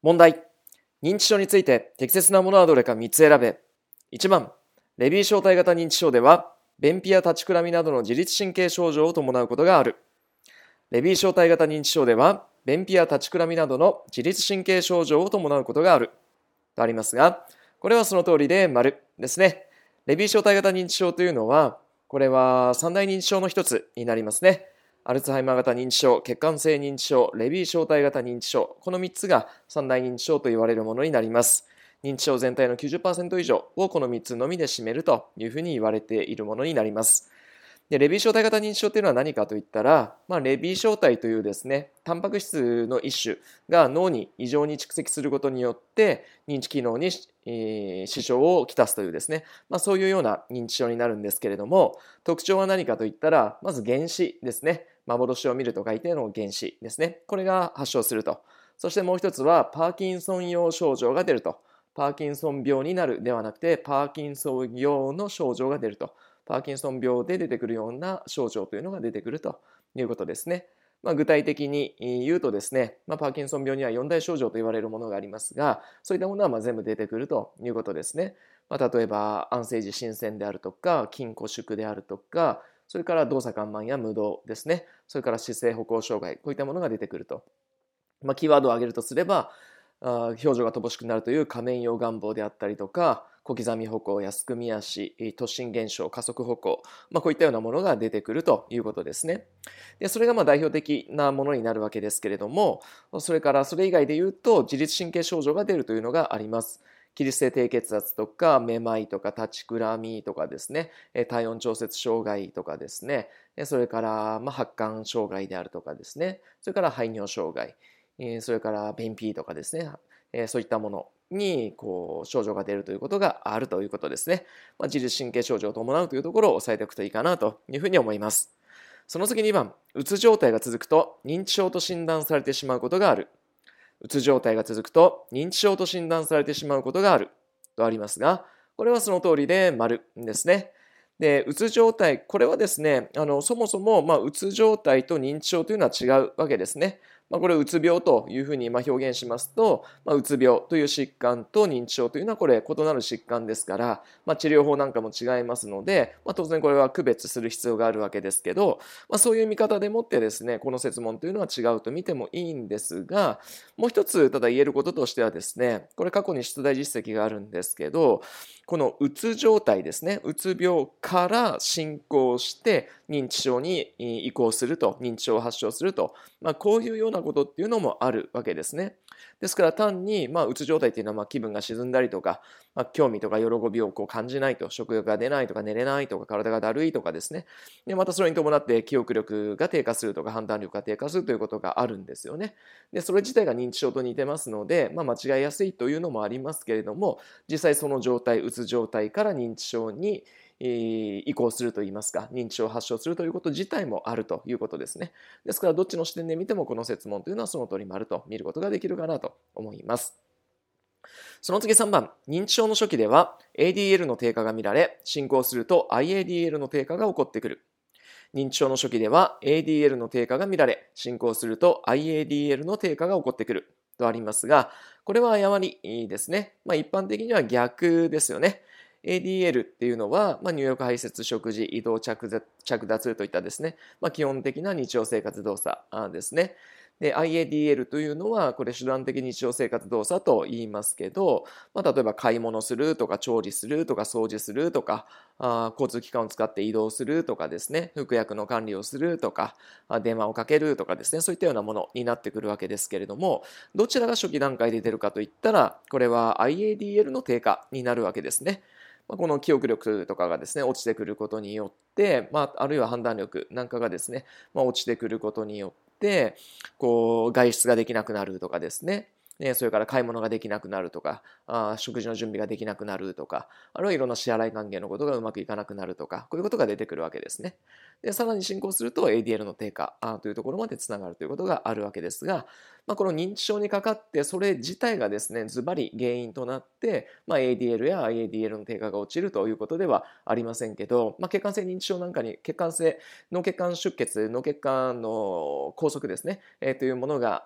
問題。認知症について適切なものはどれか3つ選べ。1番、レビー小体型認知症では、便秘や立ちくらみなどの自律神経症状を伴うことがある。レビー小体型認知症では、便秘や立ちくらみなどの自律神経症状を伴うことがある。とありますが、これはその通りで丸ですね。レビー小体型認知症というのは、これは三大認知症の一つになりますね。アルツハイマー型認知症、血管性認知症、レビー小体型認知症、この3つが三大認知症と言われるものになります。認知症全体の 90% 以上をこの3つのみで占めるというふうに言われているものになります。でレビー小体型認知症というのは何かといったら、レビー小体というですね、タンパク質の一種が脳に異常に蓄積することによって認知機能に、支障をきたすというですね、そういうような認知症になるんですけれども、特徴は何かといったら、まず原子ですね。幻を見ると書いての原子ですね。これが発症すると。そしてもう一つはパーキンソン用症状が出ると。パーキンソン病になるではなくて、パーキンソン用の症状が出ると。パーキンソン病で出てくるような症状というのが出てくるということですね。具体的に言うとですね、パーキンソン病には4大症状と言われるものがありますが、そういったものは全部出てくるということですね。例えば安静時心線であるとか、筋固縮であるとか、それから動作緩慢や無動ですね。それから姿勢歩行障害、こういったものが出てくると。キーワードを挙げるとすれば、表情が乏しくなるという仮面用願望であったりとか、小刻み歩行やすくみ足、突進現象、加速歩行、こういったようなものが出てくるということですね。でそれが代表的なものになるわけですけれども、それからそれ以外で言うと自律神経症状が出るというのがあります。起立性低血圧とかめまいとか立ちくらみとかですね、体温調節障害とかですね、それから発汗障害であるとかですね、それから排尿障害、それから便秘とかですね、そういったものに症状が出るということがあるということですね。自律神経症状を伴うというところを押さえておくといいかなというふうに思います。その次2番、うつ状態が続くと認知症と診断されてしまうことがある。うつ状態が続くと認知症と診断されてしまうことがあるとありますが、これはその通りで丸ですね。で、うつ状態、これはですね、そもそも、うつ状態と認知症というのは違うわけですね。これ、うつ病というふうに表現しますと、うつ病という疾患と認知症というのはこれ、異なる疾患ですから、治療法なんかも違いますので、当然これは区別する必要があるわけですけど、そういう見方でもってですね、この設問というのは違うと見てもいいんですが、もう一つ、ただ言えることとしてはですね、これ過去に出題実績があるんですけど、このうつ状態ですね、うつ病から進行して認知症に移行すると、認知症を発症すると、こういうようなことっていうのもあるわけですね。ですから単に、うつ状態っていうのは気分が沈んだりとか、興味とか喜びを感じないと、食欲が出ないとか寝れないとか体がだるいとかですね。でまたそれに伴って記憶力が低下するとか判断力が低下するということがあるんですよね。でそれ自体が認知症と似てますので、間違いやすいというのもありますけれども、実際その状態、うつ状態から認知症に移行するといいますか、認知症を発症するということ自体もあるということですね。ですからどっちの視点で見てもこの設問というのはその通り丸と見ることができるかなと思います。その次3番、認知症の初期では ADL の低下が見られ、進行すると IADL の低下が起こってくる。認知症の初期では ADL の低下が見られ、進行すると IADL の低下が起こってくるとありますが、これは誤りですね。一般的には逆ですよね。ADL っていうのは、入浴排泄食事移動着脱といったですね、基本的な日常生活動作ですね。で IADL というのはこれ手段的日常生活動作と言いますけど、例えば買い物するとか調理するとか掃除するとか交通機関を使って移動するとかですね、服薬の管理をするとか電話をかけるとかですね、そういったようなものになってくるわけですけれども、どちらが初期段階で出るかといったら、これは IADL の低下になるわけですね。この記憶力とかがですね落ちてくることによって、あるいは判断力なんかがですね、落ちてくることによって外出ができなくなるとかですね、それから買い物ができなくなるとか、食事の準備ができなくなるとか、あるいはいろんな支払い関係のことがうまくいかなくなるとか、こういうことが出てくるわけですね。でさらに進行すると ADL の低下というところまでつながるということがあるわけですが、この認知症にかかってそれ自体がですねズバリ原因となって、ADL や IADL の低下が落ちるということではありませんけど、血管性認知症なんかに血管性脳血管出血、脳血管の拘束ですね、というものがあって 、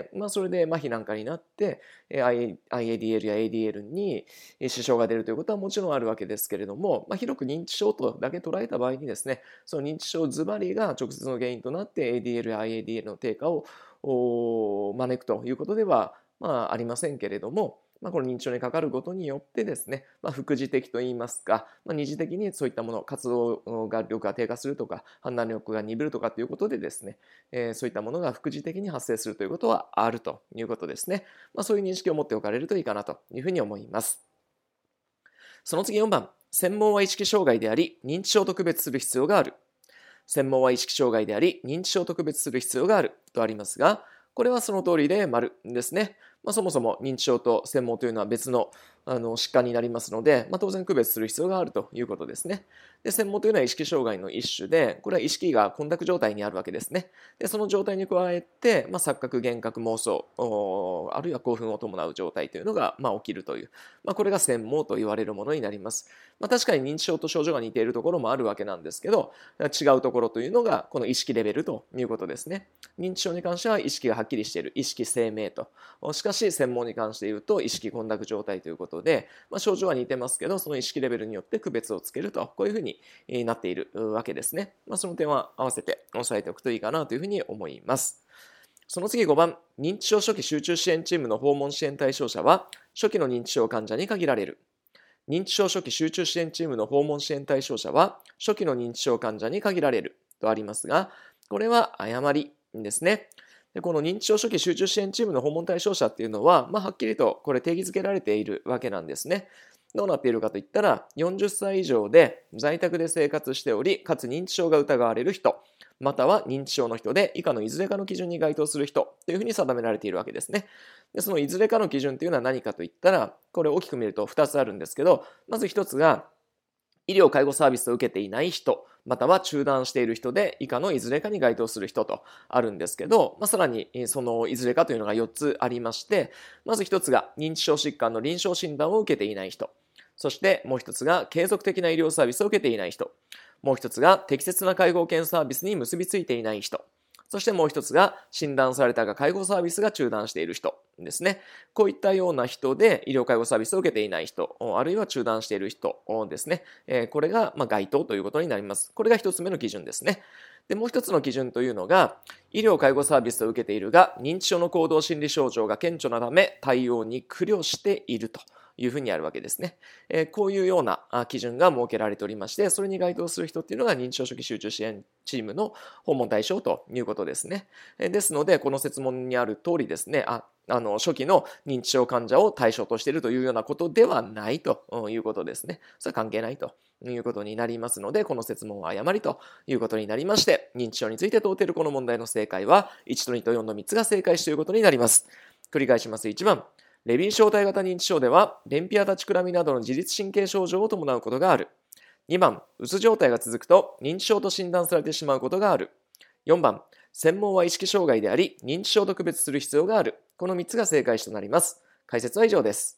それで麻痺なんかになって、IADL や ADL に支障が出るということはもちろんあるわけですけれども、広く認知症とだけ捉えた場合にですね、その認知症ズバリが直接の原因となって ADL や IADL の低下を招くということでは、ありませんけれども、この認知症にかかることによってですね、副次的といいますか、二次的にそういったもの、活動力が低下するとか、判断力が鈍るとかということでですね、そういったものが副次的に発生するということはあるということですね。そういう認識を持っておかれるといいかなというふうに思います。その次4番、専門は意識障害であり、認知症と区別する必要がある。専門は意識障害であり、認知症と区別する必要があるとありますが、これはその通りで丸ですね。そもそも認知症と専門というのは別の疾患になりますので、当然区別する必要があるということですね。で、専門というのは意識障害の一種で、これは意識が混濁状態にあるわけですね。で、その状態に加えて、錯覚、幻覚、妄想、あるいは興奮を伴う状態というのが起きるという、これが専門と言われるものになります。確かに認知症と症状が似ているところもあるわけなんですけど、違うところというのがこの意識レベルということですね。認知症に関しては意識がはっきりしている、意識清明と。しかし専門に関して言うと意識混濁状態ということで、症状は似てますけど、その意識レベルによって区別をつけると、こういうふうになっているわけですね。その点は合わせて押さえておくといいかなというふうに思います。その次5番、認知症初期集中支援チームの訪問支援対象者は初期の認知症患者に限られる。認知症初期集中支援チームの訪問支援対象者は初期の認知症患者に限られるとありますが、これは誤りですね。で、この認知症初期集中支援チームの訪問対象者っていうのは、はっきりとこれ定義づけられているわけなんですね。どうなっているかといったら、40歳以上で在宅で生活しており、かつ認知症が疑われる人、または認知症の人で以下のいずれかの基準に該当する人というふうに定められているわけですね。で、そのいずれかの基準というのは何かといったら、これ大きく見ると2つあるんですけど、まず1つが、医療介護サービスを受けていない人、または中断している人で以下のいずれかに該当する人とあるんですけど、さらにそのいずれかというのが4つありまして、まず1つが認知症疾患の臨床診断を受けていない人、そしてもう1つが継続的な医療サービスを受けていない人、もう1つが適切な介護保険サービスに結びついていない人、そしてもう一つが診断されたが介護サービスが中断している人ですね。こういったような人で医療介護サービスを受けていない人、あるいは中断している人ですね。これが該当ということになります。これが一つ目の基準ですね。で、もう一つの基準というのが、医療介護サービスを受けているが、認知症の行動心理症状が顕著なため、対応に苦慮しているというふうにあるわけですね。こういうような基準が設けられておりまして、それに該当する人っていうのが認知症初期集中支援チームの訪問対象ということですね。ですので、この設問にある通りですね、初期の認知症患者を対象としているというようなことではないということですね。それは関係ないということになりますので、この設問は誤りということになりまして、認知症について問うているこの問題の正解は、1と2と4の3つが正解しということになります。繰り返します。1番。レビー小体型認知症では、便秘や立ちくらみなどの自律神経症状を伴うことがある。2番、うつ状態が続くと認知症と診断されてしまうことがある。4番、専門は意識障害であり、認知症と区別する必要がある。この3つが正解となります。解説は以上です。